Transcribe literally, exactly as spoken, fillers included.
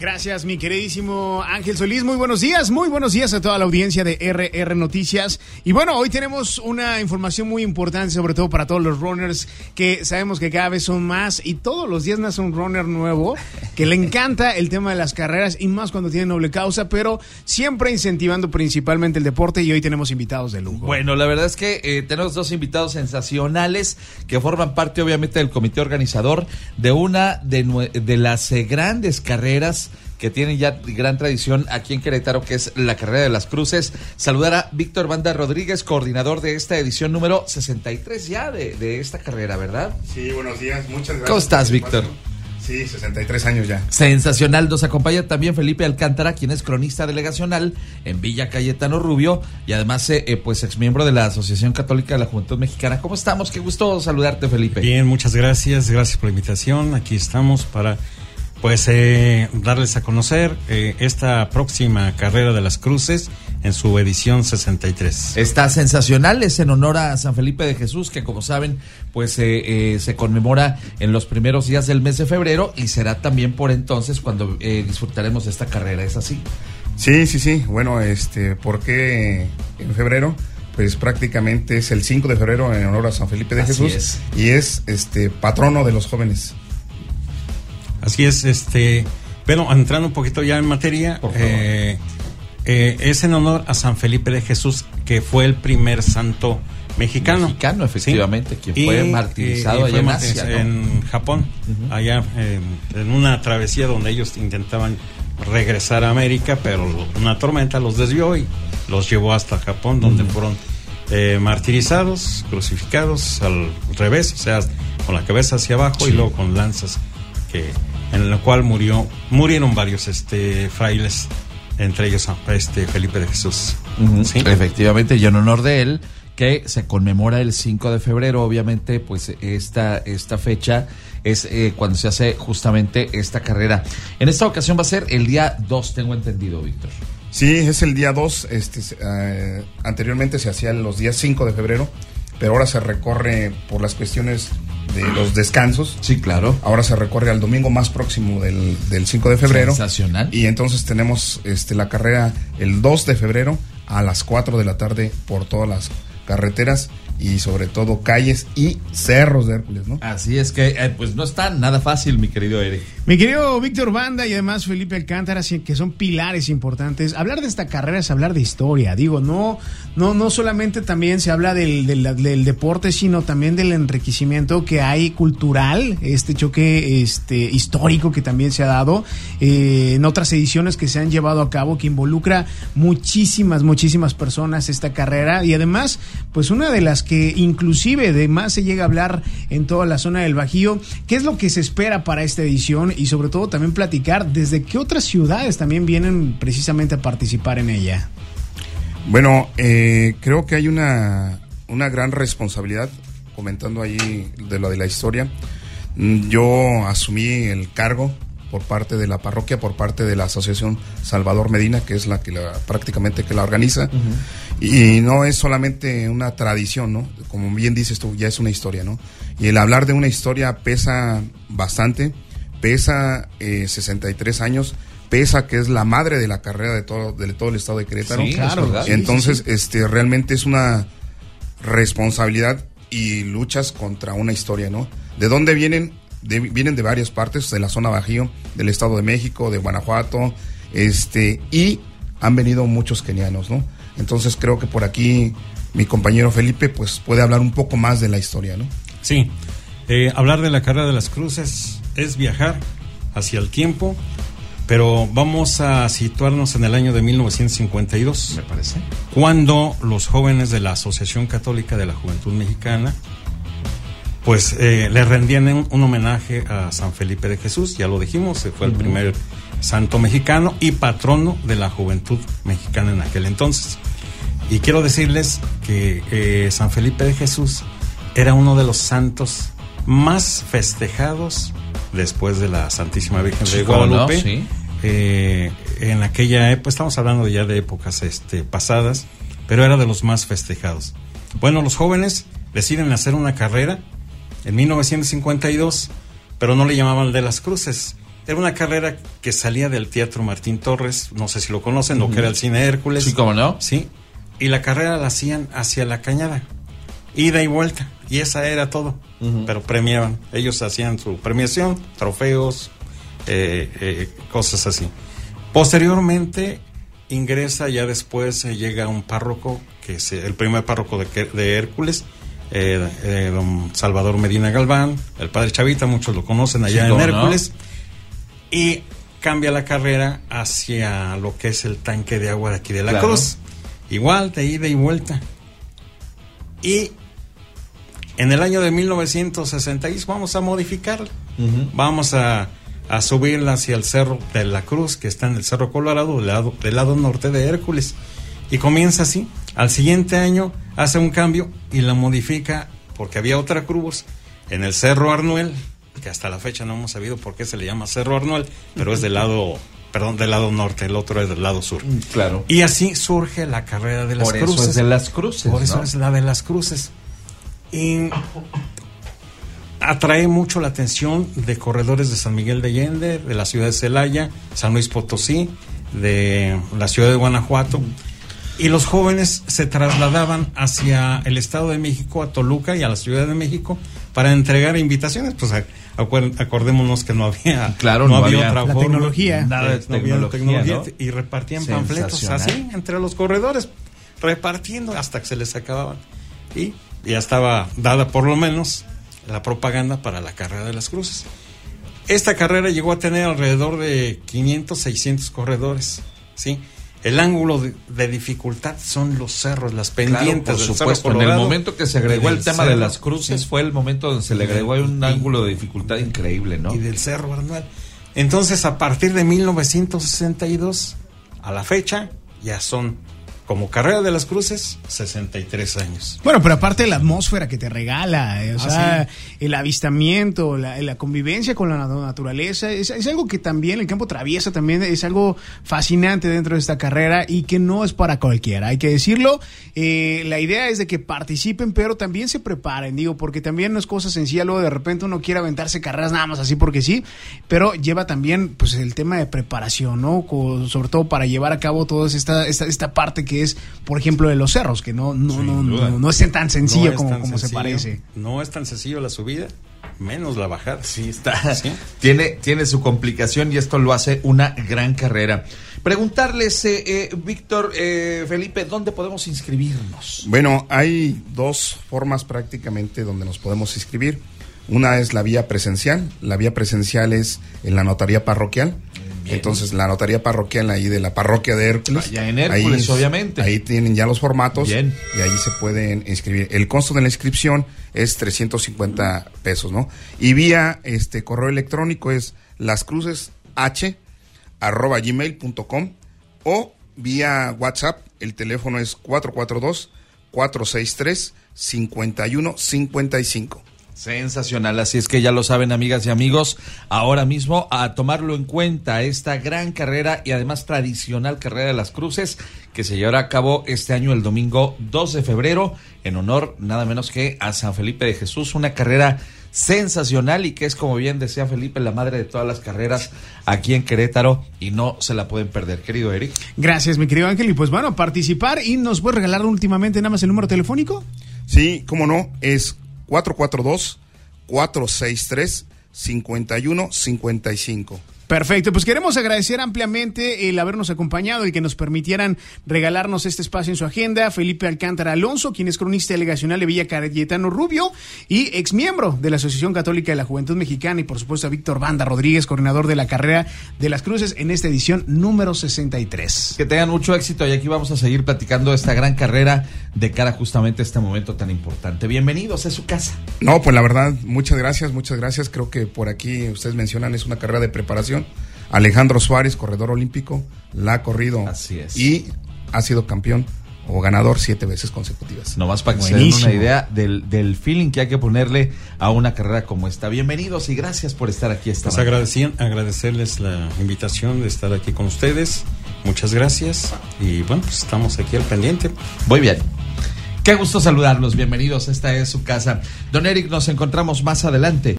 Gracias, mi queridísimo Ángel Solís. Muy buenos días, muy buenos días a toda la audiencia de R R Noticias. Y bueno, hoy tenemos una información muy importante, sobre todo para todos los runners, que sabemos que cada vez son más y todos los días nace un runner nuevo que le encanta el tema de las carreras y más cuando tiene noble causa, pero siempre incentivando principalmente el deporte, y hoy tenemos invitados de lujo. Bueno, la verdad es que eh, tenemos dos invitados sensacionales que forman parte obviamente del comité organizador de una de, de las eh, grandes carreras que tienen ya gran tradición aquí en Querétaro, que es la Carrera de las Cruces. Saludar a Víctor Banda Rodríguez, coordinador de esta edición número sesenta y tres ya de, de esta carrera, ¿verdad? Sí, buenos días, muchas gracias. ¿Cómo estás, Víctor? Sí, sesenta y tres años ya. Sensacional. Nos acompaña también Felipe Alcántara, quien es cronista delegacional en Villa Cayetano Rubio y además eh, pues exmiembro de la Asociación Católica de la Juventud Mexicana. ¿Cómo estamos? Qué gusto saludarte, Felipe. Bien, muchas gracias. Gracias por la invitación. Aquí estamos para pues eh, darles a conocer eh, esta próxima Carrera de las Cruces en su edición sesenta y tres. Está sensacional, es en honor a San Felipe de Jesús, que como saben, pues eh, eh, se conmemora en los primeros días del mes de febrero y será también por entonces cuando eh, disfrutaremos de esta carrera, ¿es así? Sí, sí, sí. Bueno, este, ¿por qué en febrero? Pues prácticamente es el cinco de febrero en honor a San Felipe de Así Jesús es. Y es este patrono de los jóvenes. Así es, este, bueno, entrando un poquito ya en materia, eh, eh, es en honor a San Felipe de Jesús, que fue el primer santo mexicano. Mexicano, efectivamente, ¿sí? Quien fue y, martirizado eh, allá fue en Asia, ¿no? En Japón, uh-huh. allá en, en una travesía donde ellos intentaban regresar a América, pero una tormenta los desvió y los llevó hasta Japón, donde uh-huh. fueron eh, martirizados, crucificados al revés, o sea, con la cabeza hacia abajo, sí. Y luego con lanzas, que en la cual murió murieron varios este frailes, entre ellos este Felipe de Jesús. Uh-huh. ¿Sí? Efectivamente, y en honor de él, que se conmemora el cinco de febrero, obviamente, pues esta, esta fecha es eh, cuando se hace justamente esta carrera. En esta ocasión va a ser el día dos, tengo entendido, Víctor. Sí, es el día dos, este, eh, anteriormente se hacía los días cinco de febrero, pero ahora se recorre por las cuestiones de los descansos. Sí, claro. Ahora se recorre al domingo más próximo del, del cinco de febrero. Sensacional. Y entonces tenemos este, la carrera el dos de febrero a las cuatro de la tarde por todas las carreteras y sobre todo calles y cerros de Hércules, ¿no? Así es que, eh, pues no está nada fácil, mi querido Eric. Mi querido Víctor Banda y además Felipe Alcántara, que son pilares importantes. Hablar de esta carrera es hablar de historia, digo, no no no solamente también se habla del, del, del deporte, sino también del enriquecimiento que hay cultural, este choque este histórico que también se ha dado eh, en otras ediciones que se han llevado a cabo, que involucra muchísimas, muchísimas personas esta carrera, y además, pues una de las que inclusive de más se llega a hablar en toda la zona del Bajío. ¿Qué es lo que se espera para esta edición? Y sobre todo también platicar desde qué otras ciudades también vienen precisamente a participar en ella. Bueno, eh, creo que hay una, una gran responsabilidad, comentando ahí de lo de la historia. Yo asumí el cargo por parte de la parroquia, por parte de la Asociación Salvador Medina, que es la que la, prácticamente que la organiza. Uh-huh. Y no es solamente una tradición, ¿no? Como bien dices tú, ya es una historia, ¿no? Y el hablar de una historia pesa bastante, pesa eh, sesenta y tres años, pesa que es la madre de la carrera de todo, de todo el estado de Querétaro. Sí, claro. Entonces, sí, sí. este, realmente es una responsabilidad y luchas contra una historia, ¿no? ¿De dónde vienen? De, vienen de varias partes, de la zona Bajío, del Estado de México, de Guanajuato, este, y han venido muchos kenianos, ¿no? Entonces creo que por aquí mi compañero Felipe pues puede hablar un poco más de la historia, ¿no? Sí, eh, hablar de la Carrera de las Cruces es viajar hacia el tiempo, pero vamos a situarnos en el año de mil novecientos cincuenta y dos. Me parece. Cuando los jóvenes de la Asociación Católica de la Juventud Mexicana pues eh, le rendían un, un homenaje a San Felipe de Jesús, ya lo dijimos, fue el uh-huh. primer santo mexicano y patrono de la juventud mexicana en aquel entonces. Y quiero decirles que eh, San Felipe de Jesús era uno de los santos más festejados después de la Santísima Virgen de Guadalupe. No, sí. eh, en aquella época, estamos hablando ya de épocas este, pasadas, pero era de los más festejados. Bueno, los jóvenes deciden hacer una carrera en mil novecientos cincuenta y dos, pero no le llamaban de las Cruces, Era una carrera que salía del Teatro Martín Torres, no sé si lo conocen, uh-huh. lo que era el Cine Hércules. Sí, ¿cómo no? Sí, y la carrera la hacían hacia la Cañada, ida y vuelta, y esa era todo, uh-huh. pero premiaban, ellos hacían su premiación, trofeos, eh, eh, cosas así. Posteriormente ingresa, ya después eh, llega un párroco, que es el primer párroco de, de Hércules, eh, eh, don Salvador Medina Galván, el padre Chavita, muchos lo conocen allá sí, en Hércules, no. Y cambia la carrera hacia lo que es el tanque de agua de aquí de la claro. Cruz, igual de ida y vuelta. Y en el año de mil novecientos sesenta y seis vamos a modificarla, uh-huh. vamos a, a subirla hacia el Cerro de la Cruz, que está en el Cerro Colorado, del lado, del lado norte de Hércules, y comienza así. Al siguiente año hace un cambio y la modifica, porque había otra cruz en el Cerro Arnuel, que hasta la fecha no hemos sabido por qué se le llama Cerro Arnuel, pero es del lado, perdón, del lado norte, el otro es del lado sur. Claro. Y así surge la carrera de las por cruces. Por eso es de las cruces, Por eso ¿no? es la de las cruces. Y atrae mucho la atención de corredores de San Miguel de Allende, de la ciudad de Celaya, San Luis Potosí, de la ciudad de Guanajuato. Y los jóvenes se trasladaban hacia el Estado de México, a Toluca y a la Ciudad de México para entregar invitaciones. Pues acuer- acordémonos que no había, claro, no no había había otra la forma, tecnología, nada de no tecnología, había tecnología, ¿no? Y repartían panfletos así entre los corredores, repartiendo hasta que se les acababan. Y ya estaba dada por lo menos la propaganda para la carrera de las cruces. Esta carrera llegó a tener alrededor de quinientos, seiscientos corredores, ¿sí? El ángulo de, de dificultad son los cerros, las pendientes claro, por del supuesto. Cerro Colorado. En el momento que se agregó el tema cerro, de las cruces, sí. fue el momento donde se le agregó un y, ángulo de dificultad increíble, ¿no? Y del Cerro Arnuel. Entonces, a partir de mil novecientos sesenta y dos, a la fecha, ya son, como carrera de las cruces, sesenta y tres años. Bueno, pero aparte de la atmósfera que te regala, eh, o ah, sea, sí. el avistamiento, la, la convivencia con la naturaleza, es, es algo que también el campo traviesa, también es algo fascinante dentro de esta carrera y que no es para cualquiera, hay que decirlo. Eh, la idea es de que participen, pero también se preparen, digo, porque también no es cosa sencilla, luego de repente uno quiere aventarse carreras nada más así porque sí, pero lleva también pues el tema de preparación, ¿no? Con, sobre todo para llevar a cabo toda esta, esta, esta parte que es, por ejemplo, de los cerros, que no no no, no no es tan sencillo no como, tan como sencillo, se parece. No es tan sencillo la subida, menos la bajada. Sí, está. ¿Sí? Tiene, tiene su complicación y esto lo hace una gran carrera. Preguntarles, eh, eh, Víctor, eh, Felipe, ¿dónde podemos inscribirnos? Bueno, hay dos formas prácticamente donde nos podemos inscribir. Una es la vía presencial. La vía presencial es en la notaría parroquial. Bien. Entonces, la notaría parroquial ahí de la parroquia de Hércules. Ya en Hércules, ahí, obviamente. Ahí tienen ya los formatos. Bien. Y ahí se pueden inscribir. El costo de la inscripción es trescientos cincuenta pesos, ¿no? Y vía este correo electrónico es lascruceshh arroba gmail punto com o vía WhatsApp. El teléfono es cuatro cuatro dos, cuatro seis tres, cinco uno cinco cinco. Sensacional, así es que ya lo saben, amigas y amigos, ahora mismo a tomarlo en cuenta, esta gran carrera y además tradicional carrera de las cruces que se llevará a cabo este año el domingo dos de febrero en honor nada menos que a San Felipe de Jesús, una carrera sensacional y que es, como bien decía Felipe, la madre de todas las carreras aquí en Querétaro y no se la pueden perder, querido Eric. Gracias, mi querido Ángel, y pues bueno, participar. ¿Y nos puede regalar últimamente nada más el número telefónico? Sí, cómo no, es cuatro cuatro dos, cuatro seis tres, cinco uno cinco cinco. Perfecto, pues queremos agradecer ampliamente el habernos acompañado y que nos permitieran regalarnos este espacio en su agenda. Felipe Alcántara Alonso, quien es cronista delegacional de Villa Cayetano Rubio y exmiembro de la Asociación Católica de la Juventud Mexicana, y por supuesto a Víctor Banda Rodríguez, coordinador de la carrera de las cruces en esta edición número sesenta y tres. Que tengan mucho éxito y aquí vamos a seguir platicando de esta gran carrera de cara justamente a este momento tan importante. Bienvenidos a su casa. No, pues la verdad, muchas gracias, muchas gracias. Creo que por aquí ustedes mencionan, es una carrera de preparación. Alejandro Suárez, corredor olímpico, la ha corrido. Así es. Y ha sido campeón o ganador siete veces consecutivas. Nomás para que Buenísimo. se den una idea del, del feeling que hay que ponerle a una carrera como esta. Bienvenidos y gracias por estar aquí esta pues agradecían, agradecerles la invitación de estar aquí con ustedes. Muchas gracias. Y bueno, pues estamos aquí al pendiente. Muy bien. Qué gusto saludarlos. Bienvenidos. Esta es su casa. Don Eric, nos encontramos más adelante.